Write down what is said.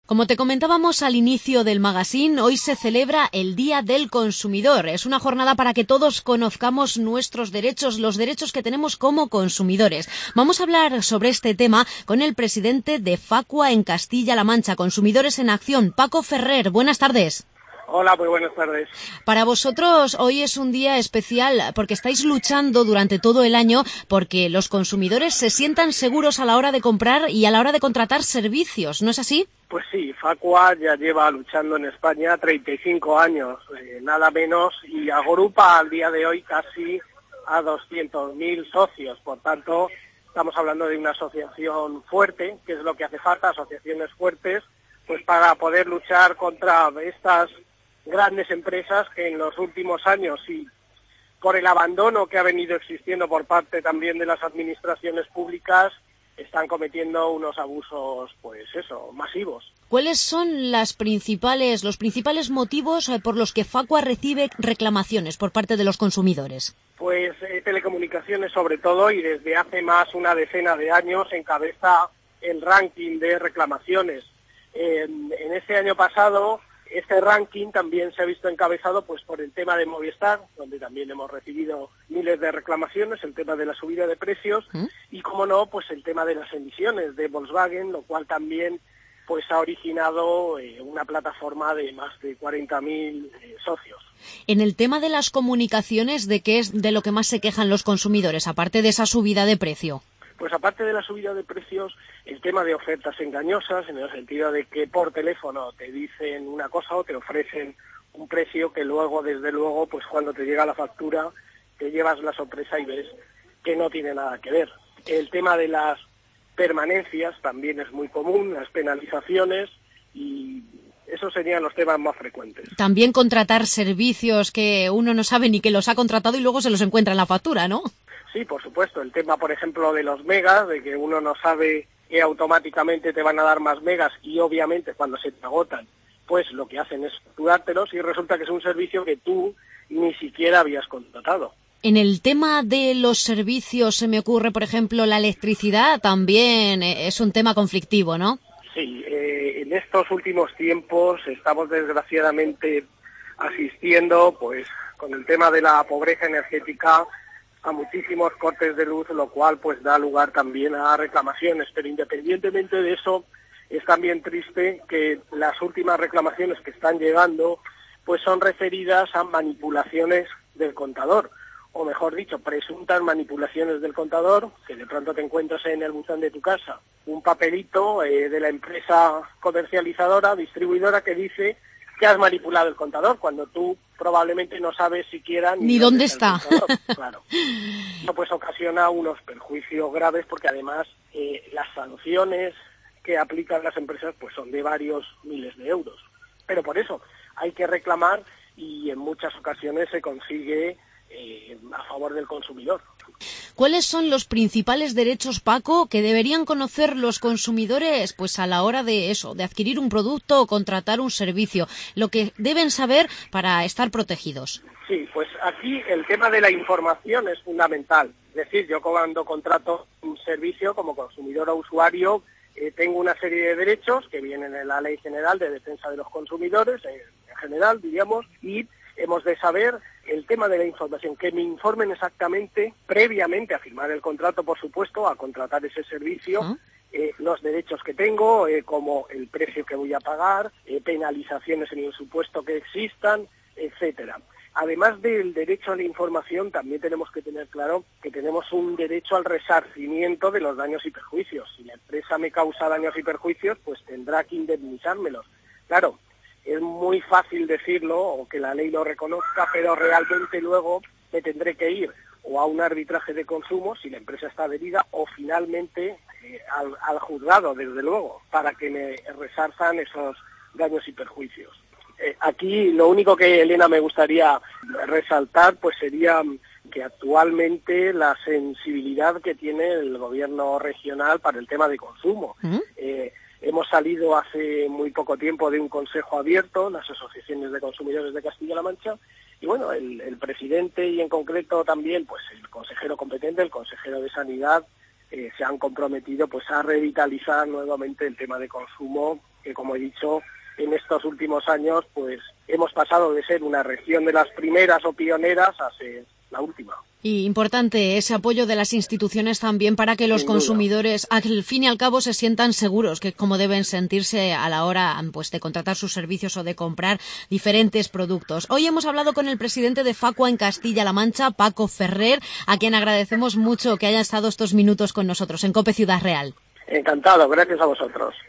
Como te comentábamos al inicio del magazine, hoy se celebra el Día del Consumidor. Es una jornada para que todos conozcamos nuestros derechos, los derechos que tenemos como consumidores. Vamos a hablar sobre este tema con el presidente de Facua en Castilla-La Mancha, Consumidores en Acción, Paco Ferrer. Buenas tardes. Hola, muy buenas tardes. Para vosotros hoy es un día especial porque estáis luchando durante todo el año porque los consumidores se sientan seguros a la hora de comprar y a la hora de contratar servicios, ¿no es así? Pues sí, Facua ya lleva luchando en España 35 años, nada menos, y agrupa al día de hoy casi a 200.000 socios. Por tanto, estamos hablando de una asociación fuerte, que es lo que hace falta, asociaciones fuertes, pues para poder luchar contra estas grandes empresas que en los últimos años, y por el abandono que ha venido existiendo por parte también de las administraciones públicas, están cometiendo unos abusos, masivos. ¿Cuáles son los principales motivos por los que Facua recibe reclamaciones por parte de los consumidores? Pues telecomunicaciones sobre todo, y desde hace más una decena de años encabeza el ranking de reclamaciones. En este año pasado, este ranking también se ha visto encabezado pues por el tema de Movistar, donde también hemos recibido miles de reclamaciones, el tema de la subida de precios, y como no, pues el tema de las emisiones de Volkswagen, lo cual también pues ha originado una plataforma de más de 40.000 socios. En el tema de las comunicaciones, ¿de qué es de lo que más se quejan los consumidores, aparte de esa subida de precio? Pues aparte de la subida de precios, el tema de ofertas engañosas, en el sentido de que por teléfono te dicen una cosa o te ofrecen un precio que luego, desde luego, pues cuando te llega la factura, te llevas la sorpresa y ves que no tiene nada que ver. El tema de las permanencias también es muy común, las penalizaciones, y esos serían los temas más frecuentes. También contratar servicios que uno no sabe ni que los ha contratado y luego se los encuentra en la factura, ¿no? Sí, por supuesto. El tema, por ejemplo, de los megas, de que uno no sabe que automáticamente te van a dar más megas y obviamente cuando se te agotan, pues lo que hacen es facturártelos y resulta que es un servicio que tú ni siquiera habías contratado. En el tema de los servicios se me ocurre, por ejemplo, la electricidad también es un tema conflictivo, ¿no? Sí, en estos últimos tiempos estamos desgraciadamente asistiendo, pues, con el tema de la pobreza energética, a muchísimos cortes de luz, lo cual pues da lugar también a reclamaciones, pero independientemente de eso, es también triste que las últimas reclamaciones que están llegando pues son referidas a manipulaciones del contador, o mejor dicho, presuntas manipulaciones del contador, que de pronto te encuentras en el buzón de tu casa un papelito de la empresa comercializadora, distribuidora, que dice que has manipulado el contador, cuando tú probablemente no sabes siquiera ni dónde está. Claro. Eso pues ocasiona unos perjuicios graves, porque además las sanciones que aplican las empresas pues son de varios miles de euros. Pero por eso hay que reclamar, y en muchas ocasiones se consigue a favor del consumidor. ¿Cuáles son los principales derechos, Paco, que deberían conocer los consumidores pues a la hora de adquirir un producto o contratar un servicio? Lo que deben saber para estar protegidos. Sí, pues aquí el tema de la información es fundamental. Es decir, yo cuando contrato un servicio como consumidor o usuario, tengo una serie de derechos que vienen en la Ley General de Defensa de los Consumidores, en general, diríamos, y hemos de saber el tema de la información, que me informen exactamente, previamente a firmar el contrato, por supuesto, a contratar ese servicio, los derechos que tengo, como el precio que voy a pagar, penalizaciones en el supuesto que existan, etcétera. Además del derecho a la información, también tenemos que tener claro que tenemos un derecho al resarcimiento de los daños y perjuicios. Si la empresa me causa daños y perjuicios, pues tendrá que indemnizármelos. Claro, es muy fácil decirlo o que la ley lo reconozca, pero realmente luego me tendré que ir o a un arbitraje de consumo, si la empresa está adherida, o finalmente al juzgado, desde luego, para que me resarzan esos daños y perjuicios. Aquí lo único que, Elena, me gustaría resaltar pues sería que actualmente la sensibilidad que tiene el gobierno regional para el tema de consumo. Hemos salido hace muy poco tiempo de un consejo abierto, las asociaciones de consumidores de Castilla-La Mancha, y bueno, el presidente y en concreto también pues el consejero competente, el consejero de Sanidad, se han comprometido pues a revitalizar nuevamente el tema de consumo que, como he dicho, en estos últimos años pues hemos pasado de ser una región de las primeras o pioneras a ser la última. Y importante ese apoyo de las instituciones también para que los consumidores, al fin y al cabo, se sientan seguros, que es como deben sentirse a la hora pues de contratar sus servicios o de comprar diferentes productos. Hoy hemos hablado con el presidente de Facua en Castilla-La Mancha, Paco Ferrer, a quien agradecemos mucho que haya estado estos minutos con nosotros en COPE Ciudad Real. Encantado, gracias a vosotros.